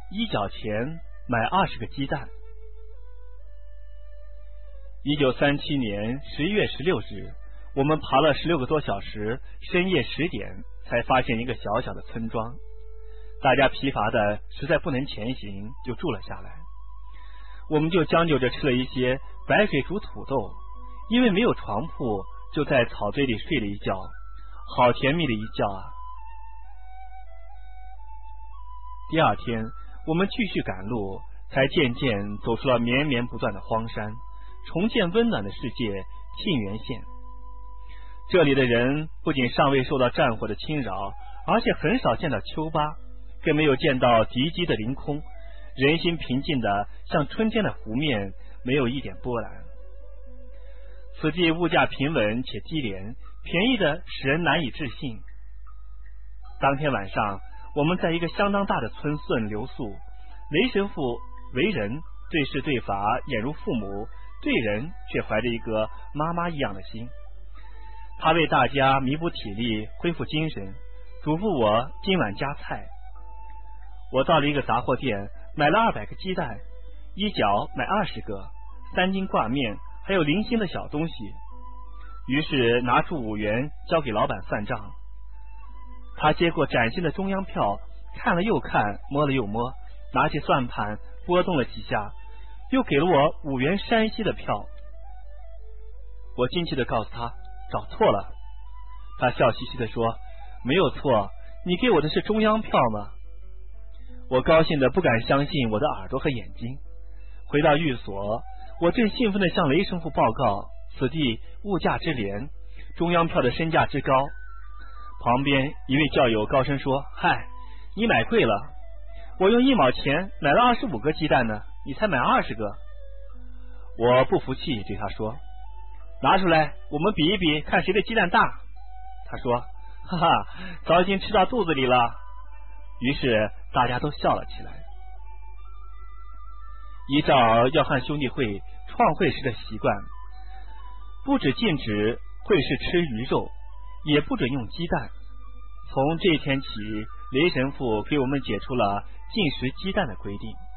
一角钱买20个鸡蛋。1937年11月16日，我们爬了16个多小时，深夜10点才发现一个小小的村庄。大家疲乏的实在不能前行，就住了下来。我们就将就着吃了一些白水煮土豆，因为没有床铺，就在草堆里睡了一觉，好甜蜜的一觉啊！第二天，我们继续赶路，才渐渐走出了绵绵不断的荒山，重见温暖的世界沁源县。这里的人不仅尚未受到战火的侵扰，而且很少见到丘巴，更没有见到敌机的凌空，人心平静的像春天的湖面，没有一点波澜。此地物价平稳且低廉，便宜的使人难以置信。当天晚上，我们在一个相当大的村村留宿。雷神父为人对事对法俨如父母，对人却怀着一个妈妈一样的心。他为大家弥补体力，恢复精神，嘱咐我今晚加菜。我到了一个杂货店，买了200个鸡蛋，一角买20个，3斤挂面，还有零星的小东西。于是拿出5元交给老板算账。他接过崭新的中央票，看了又看，摸了又摸，拿起算盘拨动了几下，又给了我5元山西的票。我惊奇地告诉他找错了。他笑嘻嘻地说，没有错，你给我的是中央票吗？我高兴得不敢相信我的耳朵和眼睛。回到寓所，我正兴奋地向雷神父报告此地物价之廉，中央票的身价之高。旁边一位教友高声说，嗨，你买贵了，我用1毛钱买了25个鸡蛋呢，你才买20个。我不服气，对他说，拿出来我们比一比，看谁的鸡蛋大。他说，哈哈，早已经吃到肚子里了。于是大家都笑了起来。依照要汉兄弟会创会时的习惯，不只禁止会士吃鱼肉，也不准用鸡蛋。从这一天起，雷神父给我们解除了禁食鸡蛋的规定。